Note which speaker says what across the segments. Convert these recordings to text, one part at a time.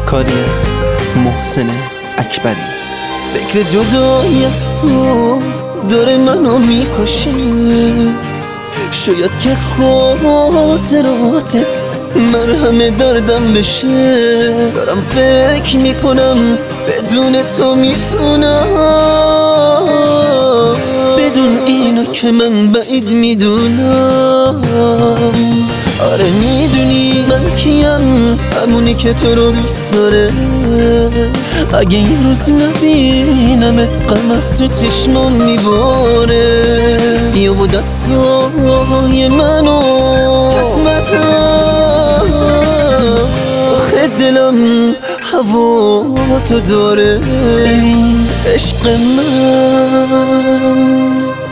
Speaker 1: کاری از محسن اکبری.
Speaker 2: فکر جدایی از تو داره منو میکشه، شاید که خاطراتت مرهم دردم بشه. دارم فکر میکنم بدون تو میتونم، بدون اینو که من بعید میدونم. آره میدونی من کیم، همونی که تو رو دوست داره. اگه یه روز نبینمت غم از تو چشمام میباره. بیا و دستای منو قسمتم، آخه دلم هوا تو داره عشق من.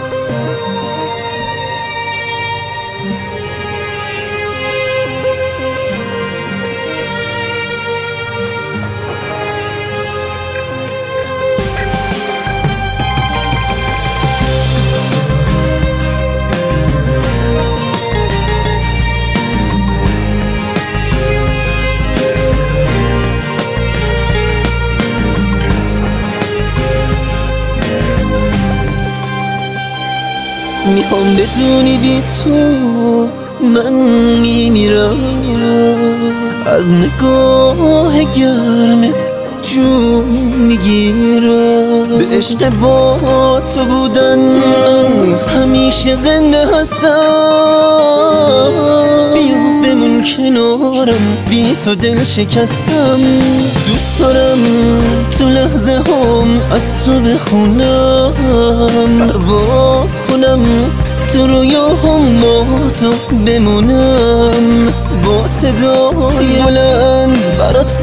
Speaker 2: میخوام بدونی بی تو من میمیرم، از نگاه گرمت جون میگیرم. به عشق با تو بودن من همیشه زنده هستم. بیا بمون کنارم، بی تو دل شکستم. دوست دارم تو لحظه هم از تو بخونم، پرواز کنم تو رویاهم با تو بمونم. با صدای بلند برات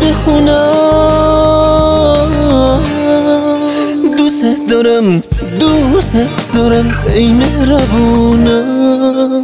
Speaker 2: بخونم. دوست دارم ای مهربونم.